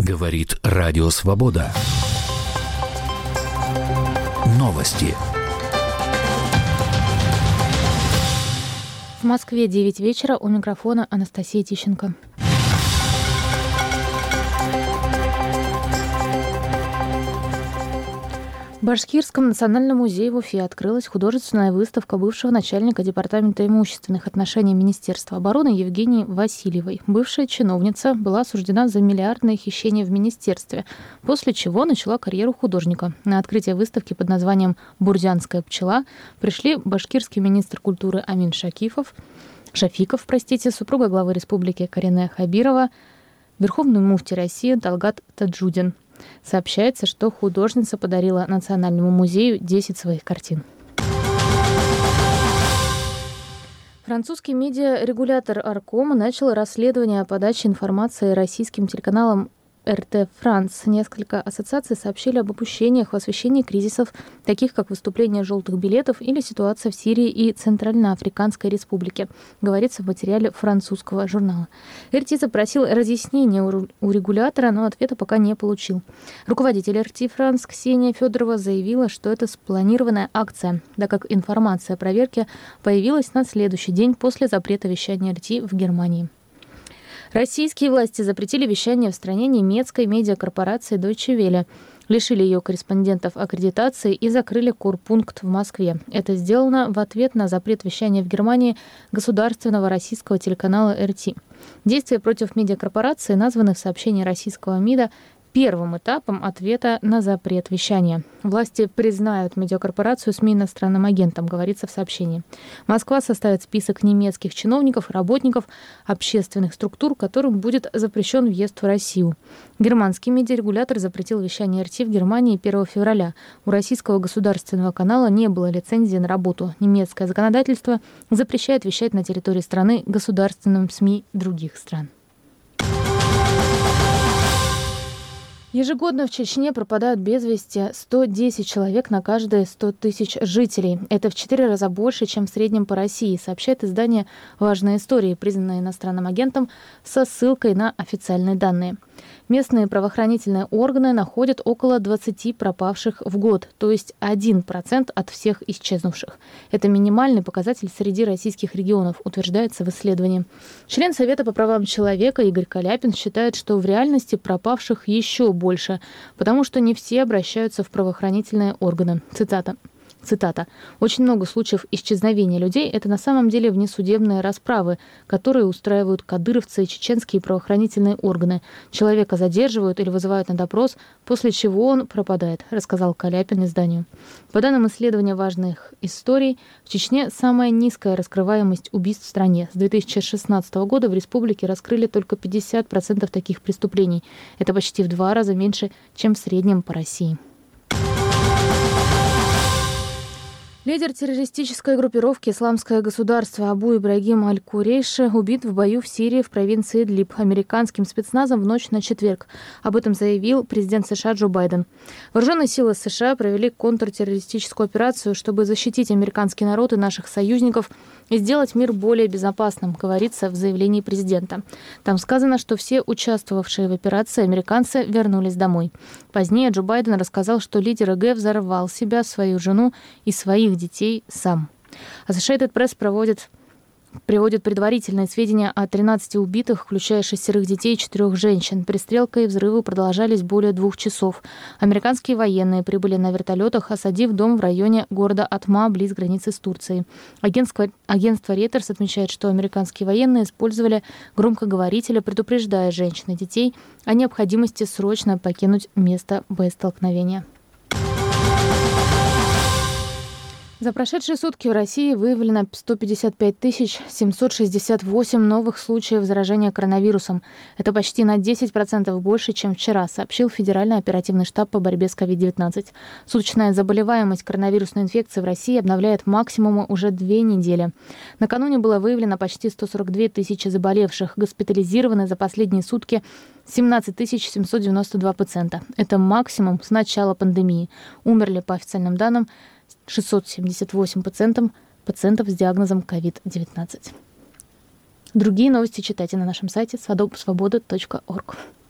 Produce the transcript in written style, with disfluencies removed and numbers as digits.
Говорит Радио Свобода. Новости. В Москве 9 вечера, у микрофона Анастасия Тищенко. В Башкирском национальном музее в Уфе открылась художественная выставка бывшего начальника Департамента имущественных отношений Министерства обороны Евгении Васильевой. Бывшая чиновница была осуждена за миллиардное хищение в министерстве, после чего начала карьеру художника. На открытие выставки под названием «Бурзянская пчела» пришли башкирский министр культуры Амин Шафиков, супруга главы республики Карине Хабирова, верховный муфти России Талгат Таджудин. Сообщается, что художница подарила Национальному музею 10 своих картин. Французский медиарегулятор Арком начал расследование о подаче информации российским телеканалам РТ Франс. Несколько ассоциаций сообщили об упущениях в освещении кризисов, таких как выступление желтых билетов или ситуация в Сирии и Центральноафриканской Республике, говорится в материале французского журнала. РТ запросил разъяснения у регулятора, но ответа пока не получил. Руководитель РТ Франс Ксения Федорова заявила, что это спланированная акция, так как информация о проверке появилась на следующий день после запрета вещания РТ в Германии. Российские власти запретили вещание в стране немецкой медиакорпорации Deutsche Welle, лишили ее корреспондентов аккредитации и закрыли корпункт в Москве. Это сделано в ответ на запрет вещания в Германии государственного российского телеканала РТ. Действия против медиакорпорации названы в сообщении российского МИДа первым этапом ответа на запрет вещания. Власти признают медиакорпорацию СМИ иностранным агентом, говорится в сообщении. Москва составит список немецких чиновников, работников общественных структур, которым будет запрещен въезд в Россию. Германский медиарегулятор запретил вещание РТ в Германии 1 февраля. У российского государственного канала не было лицензии на работу. Немецкое законодательство запрещает вещать на территории страны государственным СМИ других стран. Ежегодно в Чечне пропадают без вести 110 человек на каждые 100 тысяч жителей. Это в 4 раза больше, чем в среднем по России, сообщает издание «Важные истории», признанное иностранным агентом, со ссылкой на официальные данные. Местные правоохранительные органы находят около 20 пропавших в год, то есть 1% от всех исчезнувших. Это минимальный показатель среди российских регионов, утверждается в исследовании. Член Совета по правам человека Игорь Каляпин считает, что в реальности пропавших еще больше, потому что не все обращаются в правоохранительные органы. Цитата. «Очень много случаев исчезновения людей – это на самом деле внесудебные расправы, которые устраивают кадыровцы и чеченские правоохранительные органы. Человека задерживают или вызывают на допрос, после чего он пропадает», рассказал Каляпин изданию. По данным исследования «Важных историй», в Чечне самая низкая раскрываемость убийств в стране. С 2016 года в республике раскрыли только 50% таких преступлений. Это почти в 2 раза меньше, чем в среднем по России. Лидер террористической группировки «Исламское государство» Абу Ибрагим Аль-Курейши убит в бою в Сирии в провинции Идлиб американским спецназом в ночь на четверг. Об этом заявил президент США Джо Байден. Вооруженные силы США провели контртеррористическую операцию, чтобы защитить американский народ и наших союзников и сделать мир более безопасным, говорится в заявлении президента. Там сказано, что все участвовавшие в операции американцы вернулись домой. Позднее Джо Байден рассказал, что лидер ИГ взорвал себя, свою жену и своих детей сам. Associated Press приводит предварительные сведения о 13 убитых, включая 6 детей и 4 женщин. Перестрелка и взрывы продолжались более 2 часов. Американские военные прибыли на вертолетах, осадив дом в районе города Атма, близ границы с Турцией. Агентство Reuters отмечает, что американские военные использовали громкоговорители, предупреждая женщин и детей о необходимости срочно покинуть место боестолкновения. За прошедшие сутки в России выявлено 155 768 новых случаев заражения коронавирусом. Это почти на 10% больше, чем вчера, сообщил Федеральный оперативный штаб по борьбе с COVID-19. Суточная заболеваемость коронавирусной инфекцией в России обновляет максимумы уже 2 недели. Накануне было выявлено почти 142 тысячи заболевших. Госпитализированы за последние сутки 17 792 пациента. Это максимум с начала пандемии. Умерли, по официальным данным, 678 пациентов с диагнозом COVID-19. Другие новости читайте на нашем сайте svoboda.org.